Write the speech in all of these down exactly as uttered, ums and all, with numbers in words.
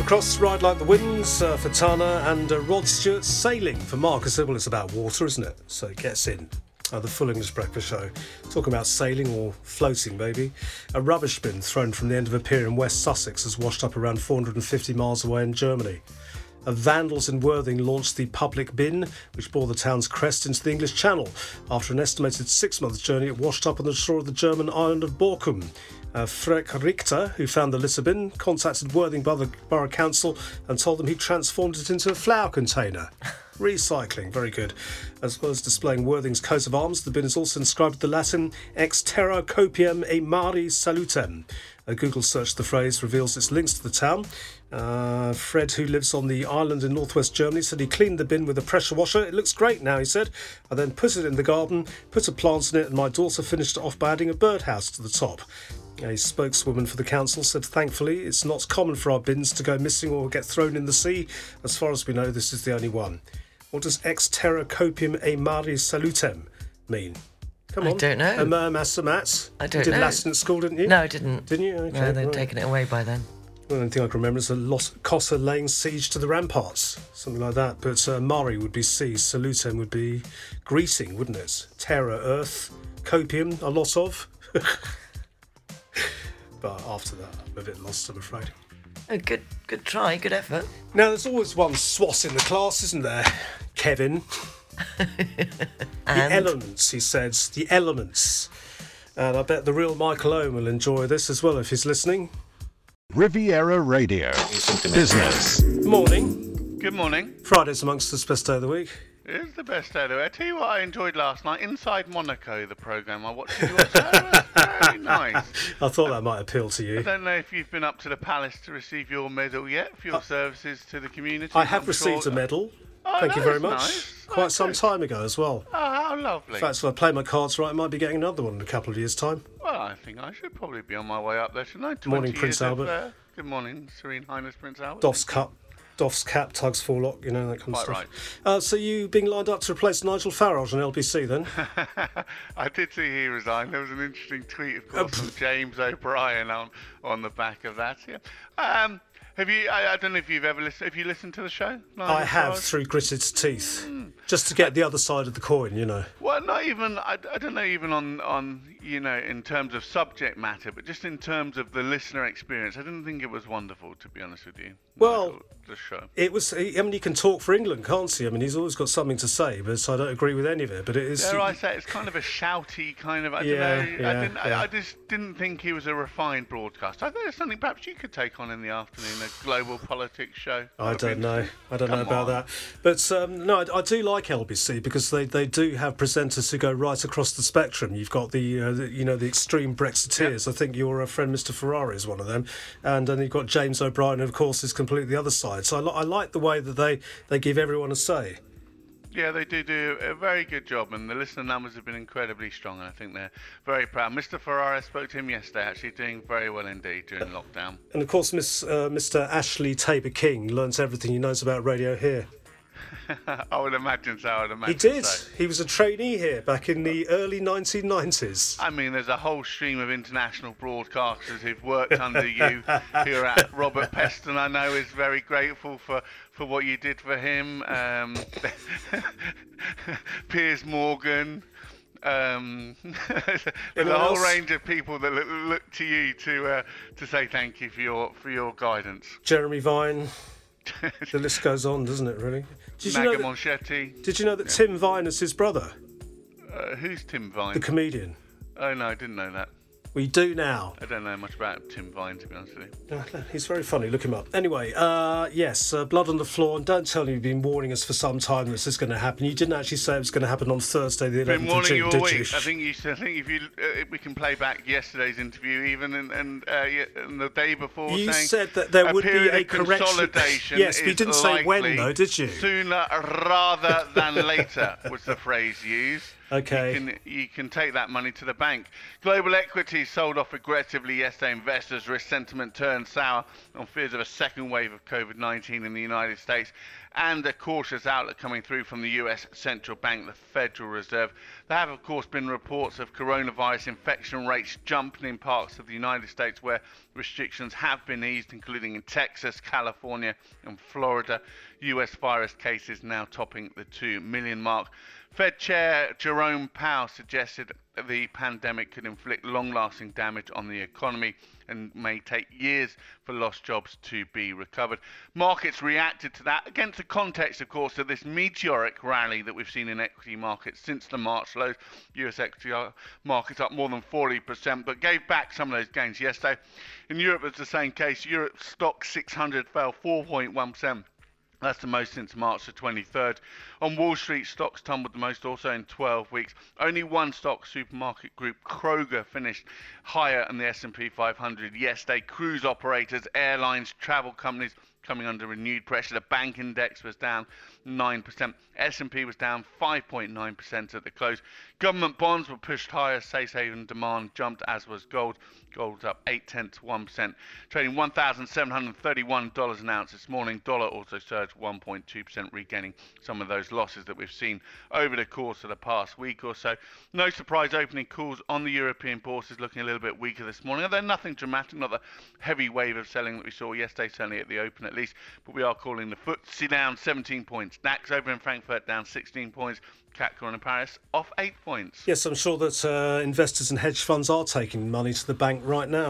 Cross, Ride Like the Winds uh, for Tana, and uh, Rod Stewart, Sailing for Marcus. Well, it's about water, isn't it? So it gets in. Uh, the Full English Breakfast Show. Talking about sailing or floating, maybe. A rubbish bin thrown from the end of a pier in West Sussex has washed up around four hundred fifty miles away in Germany. Uh, vandals in Worthing launched the public bin, which bore the town's crest into the English Channel. After an estimated six-month journey, it washed up on the shore of the German island of Borkum. Uh, Freck Richter, who found the litter bin, contacted Worthing Borough, Borough Council and told them he transformed it into a flower container. Recycling, very good. As well as displaying Worthing's coat of arms, the bin is also inscribed with the Latin Ex terra copiam e mari salutem. A Google search of the phrase reveals its links to the town. Uh, Fred, who lives on the island in northwest Germany, said he cleaned the bin with a pressure washer. It looks great now, he said. I then put it in the garden, put a plant in it, and my daughter finished it off by adding a birdhouse to the top. A spokeswoman for the council said, thankfully, it's not common for our bins to go missing or get thrown in the sea. As far as we know, this is the only one. What does ex terra copiam e mari salutem mean? Come on. I don't know. Amur Master Mats. I don't you did know. Latin at school, didn't you? No, I didn't. Didn't you? Okay, no, they'd right. taken it away by then. The only thing I can remember is the Los Cossa laying siege to the ramparts, something like that. But uh, Mari would be sea, salutem would be greeting, wouldn't it? Terra, earth, copium, a lot of. But after that, I'm a bit lost, I'm afraid. Oh, good, good try, good effort. Now, there's always one swat in the class, isn't there? Kevin. The elements, he says. The elements. And I bet the real Michael Owen will enjoy this as well if he's listening. Riviera Radio. Business. Morning. Good morning. Friday's amongst us, best day of the week. It is the best day of the week. I tell you what I enjoyed last night. Inside Monaco, the programme I watched. It was very nice. I thought that might appeal to I you. don't know if you've been up to the palace to receive your medal yet for your services to the community. I have I'm received sure... a medal. Oh, Thank you that very is much. nice. Quite Oh, some good. time ago as well. Oh, how lovely. In fact, if I play my cards right, I might be getting another one in a couple of years' time. Well, I think I should probably be on my way up there tonight. Morning, twenty Prince years of, Albert. uh, good morning, Serene Highness Prince Albert. Doff's Cup, Doff's Cap, Tugs Forelock, you know, that kind of Quite stuff. Uh, so you being lined up to replace Nigel Farage on L B C then? I did see he resigned. There was an interesting tweet, of course, from James O'Brien on on the back of that. Yeah. Um, have you? I, I don't know if you've ever listened. Have you listened to the show? Nigel I have, Farage? through gritted teeth. Just to get the other side of the coin, you know. Well, not even. I, I don't know even on on you know in terms of subject matter, but just in terms of the listener experience. I didn't think it was wonderful, to be honest with you. Well, Nigel, the show. It was. I mean, he can talk for England, can't he? I mean, he's always got something to say, but I don't agree with any of it. But it is. Dare I say it's kind of a shouty kind of. I Yeah, don't know. yeah, I didn't. yeah. I, I just didn't think he was a refined broadcaster. I think it's something perhaps you could take on in the afternoon, a global politics show. I That'd be don't know. interesting. I don't know Come about on. that. But um, no, I, I do like L B C because they, they do have presenters who go right across the spectrum. You've got the, uh, the you know the extreme Brexiteers. I think your uh, friend Mister Ferrari is one of them, and then you've got James O'Brien, who of course is completely the other side. So I, li- I like the way that they, they give everyone a say. Yeah, they do do a very good job, and the listener numbers have been incredibly strong, and I think they're very proud. Mister Ferrari, I spoke to him yesterday, actually doing very well indeed during lockdown. And of course, Miss uh, Mister Ashley Tabor King learns everything he knows about radio here. I would imagine so, I would imagine He did. so. He was a trainee here back in the early nineteen nineties. I mean, there's a whole stream of international broadcasters who've worked under you who are at. Robert Peston, I know, is very grateful for, for what you did for him. Um, Piers Morgan. Um, there's Anyone a whole else? range of people that look, look to you to uh, to say thank you for your for your guidance. Jeremy Vine. The list goes on, doesn't it? Really? Did you know Naga that, Monchetti. did you know that Tim Vine is his brother, Uh, who's Tim the Vine? comedian? Oh no, I didn't know that. We do now. I don't know much about Tim Vine, to be honest with you. Uh, He's very funny. Look him up. Anyway, uh, yes, uh, blood on the floor. And don't tell me you've been warning us for some time that this is going to happen. You didn't actually say it was going to happen on Thursday, the Been eleventh of warning June, you all did week. you? I think you. I think if you, uh, we can play back yesterday's interview, even and and, uh, yeah, and the day before. You saying said that there a would be period a of correction. consolidation. Yes, but you is didn't say when, likely though, did you? Sooner rather than later was the phrase used. Okay. You can, you can take that money to the bank. Global equities sold off aggressively yesterday. Investors' risk sentiment turned sour on fears of a second wave of COVID nineteen in the United States and a cautious outlook coming through from the U S Central Bank, the Federal Reserve. There have, of course, been reports of coronavirus infection rates jumping in parts of the United States where restrictions have been eased, including in Texas, California, and Florida. U S virus cases now topping the two million mark. Fed Chair Jerome Powell suggested that the pandemic could inflict long-lasting damage on the economy and may take years for lost jobs to be recovered. Markets reacted to that against the context, of course, of this meteoric rally that we've seen in equity markets since the March lows. U S equity markets up more than forty percent, but gave back some of those gains yesterday. In Europe, it's the same case. Europe stock six hundred fell four point one percent. That's the most since March the twenty-third. On Wall Street, stocks tumbled the most also in twelve weeks. Only one stock, supermarket group Kroger, finished higher than the S and P five hundred yesterday. Cruise operators, airlines, travel companies coming under renewed pressure. The bank index was down nine percent. S and P was down five point nine percent at the close. Government bonds were pushed higher. Safe haven demand jumped, as was gold. Gold's up eight tenths one percent, trading one thousand seven hundred thirty-one dollars an ounce this morning. Dollar also surged one point two percent, regaining some of those losses that we've seen over the course of the past week or so. No surprise, opening calls on the European bourses looking a little bit weaker this morning. Although nothing dramatic, not the heavy wave of selling that we saw yesterday, certainly at the open at least. But we are calling the F T S E down seventeen points. DAX over in Frankfurt down sixteen points. C A C in Paris off eight points. Yes, I'm sure that uh, investors and hedge funds are taking money to the bank right now.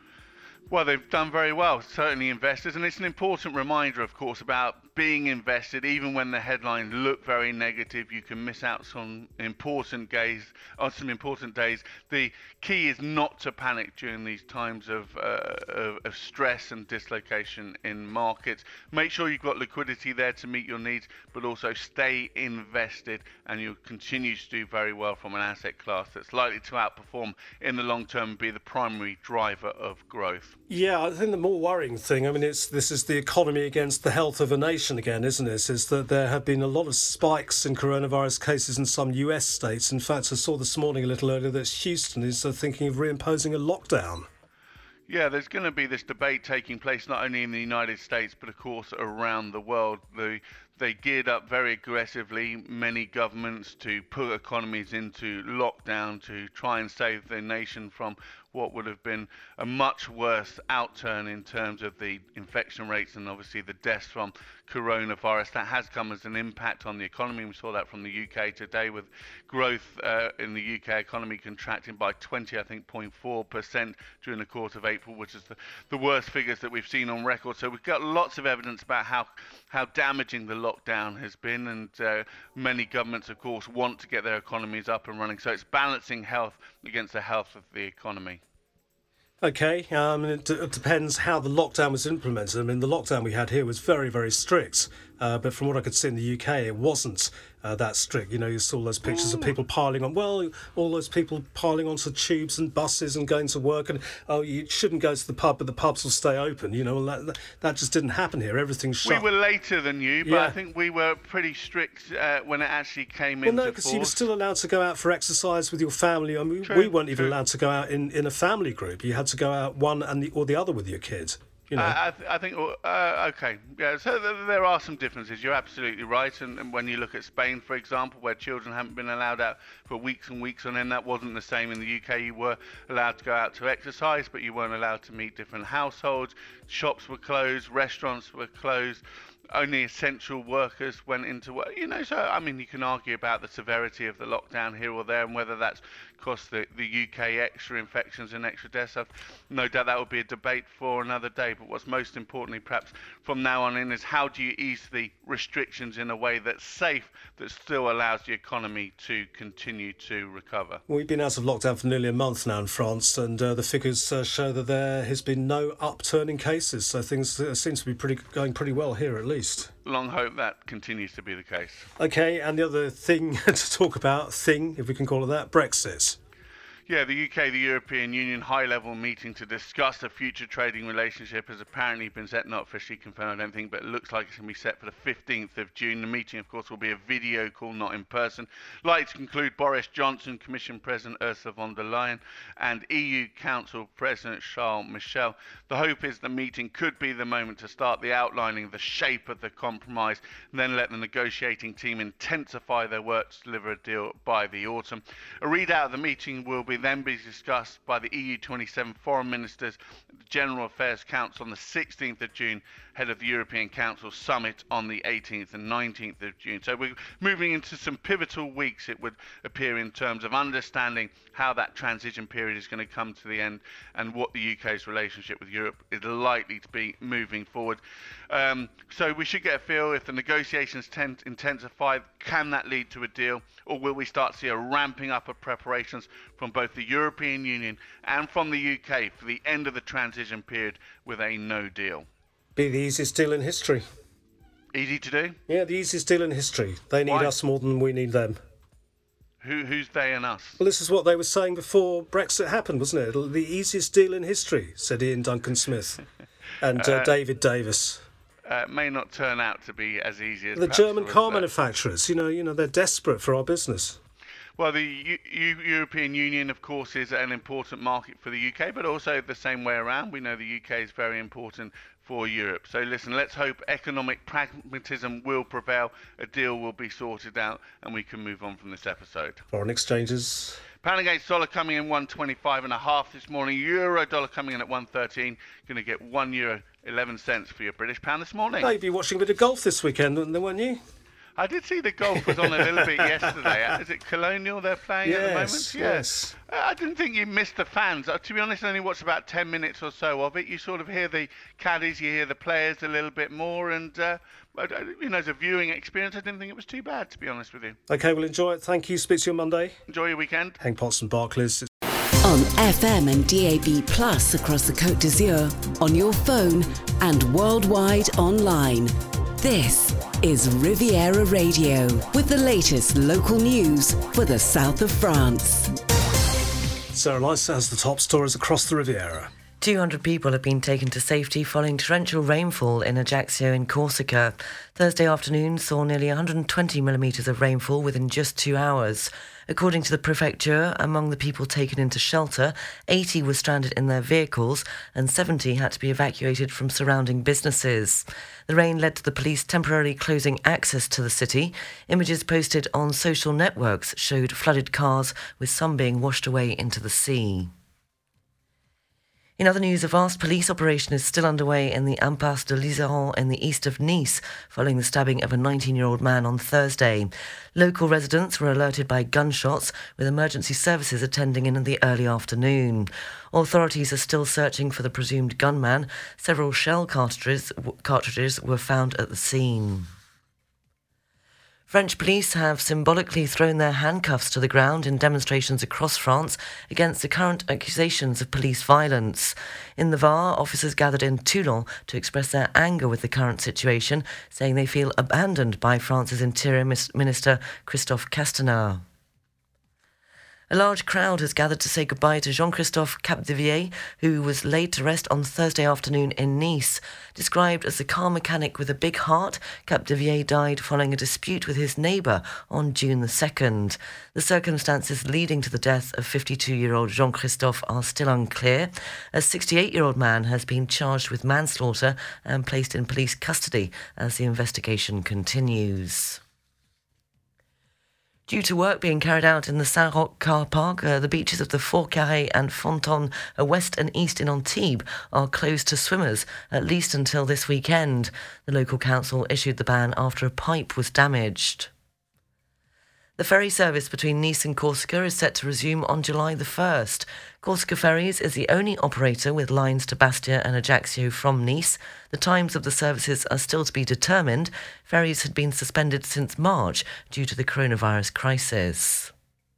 Well, they've done very well, certainly investors, and it's an important reminder, of course, about being invested. Even when the headlines look very negative, you can miss out on important days. On some important days, the key is not to panic during these times of, uh, of of stress and dislocation in markets. Make sure you've got liquidity there to meet your needs, but also stay invested, and you'll continue to do very well from an asset class that's likely to outperform in the long term and be the primary driver of growth. Yeah, I think the more worrying thing, I mean, it's this is the economy against the health of a nation again, isn't it? Is that there have been a lot of spikes in coronavirus cases in some U S states. In fact, I saw this morning a little earlier that Houston is uh, thinking of reimposing a lockdown. Yeah, there's going to be this debate taking place not only in the United States, but of course around the world. The They geared up very aggressively, many governments, to put economies into lockdown to try and save their nation from what would have been a much worse outturn in terms of the infection rates and obviously the deaths from coronavirus. That has come as an impact on the economy. We saw that from the U K today, with growth uh, in the U K economy contracting by twenty, I think, zero point four percent during the course of April, which is the, the worst figures that we've seen on record. So we've got lots of evidence about how, how damaging the lockdown has been, and uh, many governments, of course, want to get their economies up and running. So it's balancing health against the health of the economy. Okay, um, it, d- it depends how the lockdown was implemented. I mean, the lockdown we had here was very, very strict, uh, but from what I could see in the U K, it wasn't uh, that strict. You know, you saw those pictures of people piling on, well, all those people piling onto tubes and buses and going to work, and, oh, you shouldn't go to the pub, but the pubs will stay open. You know, that, that just didn't happen here. Everything's shut. We were later than you, but Yeah. I think we were pretty strict uh, when it actually came Well, into no, because force. you were still allowed to go out for exercise with your family. I mean, True, we weren't even true. allowed to go out in, in a family group. You had to go out one and the or the other with your kids. You know. I, I, th- I think, uh, okay, yeah, so th- there are some differences. You're absolutely right. And, and when you look at Spain, for example, where children haven't been allowed out for weeks and weeks on end, that wasn't the same in the U K. You were allowed to go out to exercise, but you weren't allowed to meet different households. Shops were closed, restaurants were closed. Only essential workers went into work. You know, so, I mean, you can argue about the severity of the lockdown here or there and whether that's cost the, the U K extra infections and extra deaths. I've no doubt that will be a debate for another day. But what's most importantly, perhaps from now on in, is how do you ease the restrictions in a way that's safe, that still allows the economy to continue to recover? We've been out of lockdown for nearly a month now in France, and uh, the figures uh, show that there has been no upturn in cases. So things uh, seem to be pretty going pretty well here, at least. Long hope that continues to be the case. Okay, and the other thing to talk about, thing, if we can call it that, Brexit. Yeah, the U K, the European Union high-level meeting to discuss the future trading relationship has apparently been set, not officially confirmed, I don't think, but it looks like it's going to be set for the fifteenth of June. The meeting, of course, will be a video call, not in person. Likely to include Boris Johnson, Commission President Ursula von der Leyen, and E U Council President Charles Michel. The hope is the meeting could be the moment to start the outlining of the shape of the compromise, and then let the negotiating team intensify their work to deliver a deal by the autumn. A readout of the meeting will be then be discussed by the E U twenty-seven foreign ministers at the General Affairs Council on the sixteenth of June, ahead of the European Council summit on the eighteenth and nineteenth of June. So we're moving into some pivotal weeks, it would appear, in terms of understanding how that transition period is going to come to the end and what the U K's relationship with Europe is likely to be moving forward. Um, so we should get a feel if the negotiations tend to intensify, can that lead to a deal, or will we start to see a ramping up of preparations from both the European Union and from the U K for the end of the transition period with a no deal? Be the easiest deal in history. Easy to do? Yeah, the easiest deal in history. They need Why? us more than we need them. Who, who's they and us? Well, this is what they were saying before Brexit happened, wasn't it? The easiest deal in history, said Ian Duncan Smith and uh, Uh, David Davis. Uh, may not turn out to be as easy as The perhaps German was, car uh, manufacturers, you know, you know, they're desperate for our business. Well, the U- U- European Union, of course, is an important market for the U K, but also the same way around. We know the U K is very important for Europe. So listen, let's hope economic pragmatism will prevail, a deal will be sorted out, and we can move on from this episode. Foreign exchanges. Pound against dollar coming in one twenty-five and a half this morning. Euro dollar coming in at one thirteen. Going to get one euro eleven cents for your British pound this morning. Oh, you'd be watching a bit of golf this weekend, weren't you? I did see the golf was on a little bit yesterday. Is it Colonial they're playing at the moment? Yes, Yeah. yes. Uh, I didn't think you missed the fans. Uh, to be honest, I only watched about ten minutes or so of it. You sort of hear the caddies, you hear the players a little bit more, and uh, you know, as a viewing experience, I didn't think it was too bad, to be honest with you. OK, well, enjoy it. Thank you. Speak to you on Monday. Enjoy your weekend. Hank Potts and Barclays. On F M and D A B Plus across the Côte d'Azur, on your phone and worldwide online. This is Riviera Radio with the latest local news for the south of France. Sarah Lysa has the top stories across the Riviera. two hundred people have been taken to safety following torrential rainfall in Ajaccio in Corsica. Thursday afternoon saw nearly one hundred twenty millimetres of rainfall within just two hours. According to the prefecture, among the people taken into shelter, eighty were stranded in their vehicles and seventy had to be evacuated from surrounding businesses. The rain led to the police temporarily closing access to the city. Images posted on social networks showed flooded cars, with some being washed away into the sea. In other news, a vast police operation is still underway in the Impasse de Liseron in the east of Nice, following the stabbing of a nineteen-year-old man on Thursday. Local residents were alerted by gunshots, with emergency services attending in the early afternoon. Authorities are still searching for the presumed gunman. Several shell cartridges, cartridges were found at the scene. French police have symbolically thrown their handcuffs to the ground in demonstrations across France against the current accusations of police violence. In the Var, officers gathered in Toulon to express their anger with the current situation, saying they feel abandoned by France's Interior Minister Christophe Castaner. A large crowd has gathered to say goodbye to Jean-Christophe Capdevielle, who was laid to rest on Thursday afternoon in Nice. Described as the car mechanic with a big heart, Capdevielle died following a dispute with his neighbour on June the second. The circumstances leading to the death of fifty-two-year-old Jean-Christophe are still unclear. A sixty-eight-year-old man has been charged with manslaughter and placed in police custody as the investigation continues. Due to work being carried out in the Saint-Roch car park, uh, the beaches of the Fort Carré and Fontaine, uh, west and east in Antibes, are closed to swimmers, at least until this weekend. The local council issued the ban after a pipe was damaged. The ferry service between Nice and Corsica is set to resume on July the first. Corsica Ferries is the only operator with lines to Bastia and Ajaccio from Nice. The times of the services are still to be determined. Ferries had been suspended since March due to the coronavirus crisis.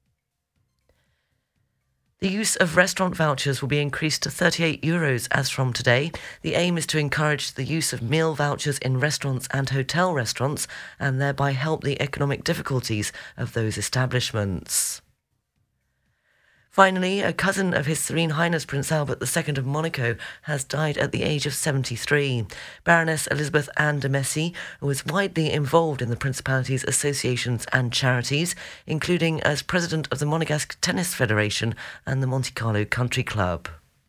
The use of restaurant vouchers will be increased to thirty-eight euros as from today. The aim is to encourage the use of meal vouchers in restaurants and hotel restaurants and thereby help the economic difficulties of those establishments. Finally, a cousin of His Serene Highness Prince Albert the Second of Monaco has died at the age of seventy-three. Baroness Elizabeth Anne de Messy was widely involved in the Principality's associations and charities, including as president of the Monegasque Tennis Federation and the Monte Carlo Country Club.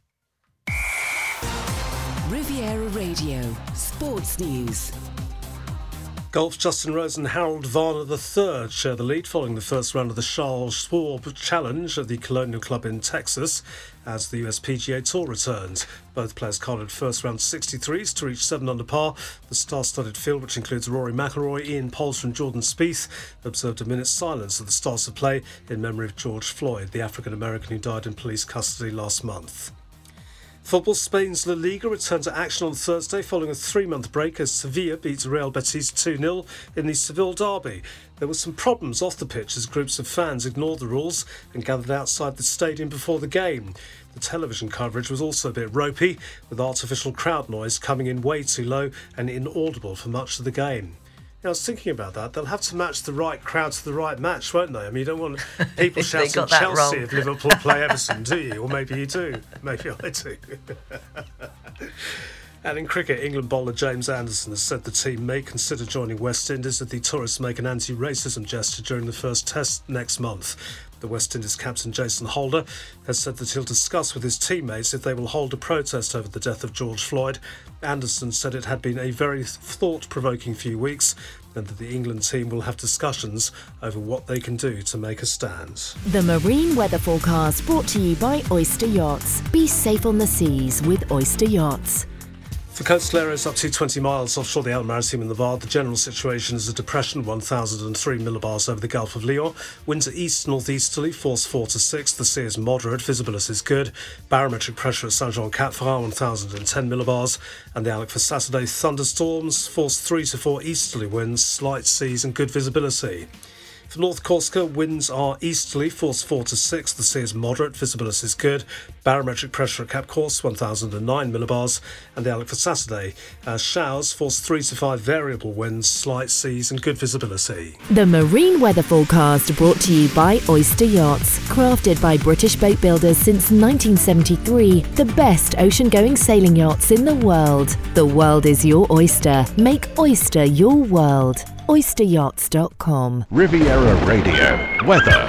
Riviera Radio, Sports News. Golf's Justin Rose and Harold Varner the third share the lead following the first round of the Charles Schwab Challenge at the Colonial Club in Texas as the U S P G A Tour returns. Both players carded first round sixty-threes to reach seven under par. The star-studded field, which includes Rory McIlroy, Ian Poulter and Jordan Spieth, observed a minute's silence at the start of play in memory of George Floyd, the African-American who died in police custody last month. Football, Spain's La Liga returned to action on Thursday following a three-month break as Sevilla beat Real Betis two nil in the Seville derby. There were some problems off the pitch as groups of fans ignored the rules and gathered outside the stadium before the game. The television coverage was also a bit ropey, with artificial crowd noise coming in way too low and inaudible for much of the game. Yeah, I was thinking about that. They'll have to match the right crowd to the right match, won't they? I mean, you don't want people shouting Chelsea if Liverpool play Everton, do you? Or maybe you do. Maybe I do. And in cricket, England bowler James Anderson has said the team may consider joining West Indies if the tourists make an anti-racism gesture during the first test next month. The West Indies captain Jason Holder has said that he'll discuss with his teammates if they will hold a protest over the death of George Floyd. Anderson said it had been a very thought-provoking few weeks and that the England team will have discussions over what they can do to make a stand. The marine weather forecast brought to you by Oyster Yachts. Be safe on the seas with Oyster Yachts. For coastal areas up to twenty miles offshore the Outer Maritime and the Var, the general situation is a depression one thousand three millibars over the Gulf of Lion. Winds are east-northeasterly, force four to six. The sea is moderate, visibility is good. Barometric pressure at Saint-Jean-Cap-Ferrat one thousand ten millibars. And the outlook for Saturday, thunderstorms, force three to four easterly winds, slight seas and good visibility. For North Corsica, winds are easterly, force four to six. The sea is moderate, visibility is good. Barometric pressure at Cap Corse, one thousand nine millibars. And the outlook for Saturday, uh, showers, force three to five, variable winds, slight seas and good visibility. The marine weather forecast brought to you by Oyster Yachts. Crafted by British boat builders since nineteen seventy-three, the best ocean-going sailing yachts in the world. The world is your oyster. Make Oyster your world. oyster yachts dot com. Riviera Radio. Weather.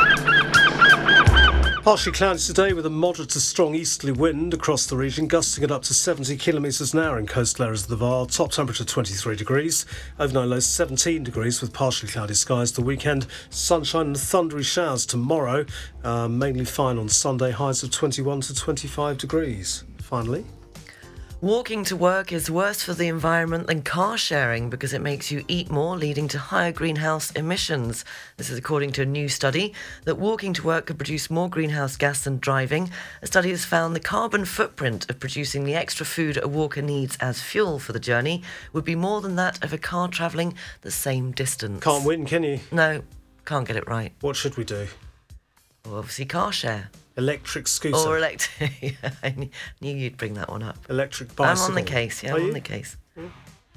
Partially cloudy today with a moderate to strong easterly wind across the region, gusting at up to seventy kilometres an hour in coastal areas of the Var. Top temperature twenty-three degrees. Overnight low seventeen degrees with partially cloudy skies. The weekend, sunshine and thundery showers tomorrow. Uh, mainly fine on Sunday, highs of twenty-one to twenty-five degrees. Finally. Walking to work is worse for the environment than car sharing because it makes you eat more, leading to higher greenhouse emissions. This is according to a new study that walking to work could produce more greenhouse gas than driving. A study has found the carbon footprint of producing the extra food a walker needs as fuel for the journey would be more than that of a car travelling the same distance. Can't win, can you? No, can't get it right. What should we do? Well, obviously car share. Electric scooter. Or electric. I knew you'd bring that one up. Electric bicycle. I'm on the case, yeah, Are I'm you? on the case. Mm.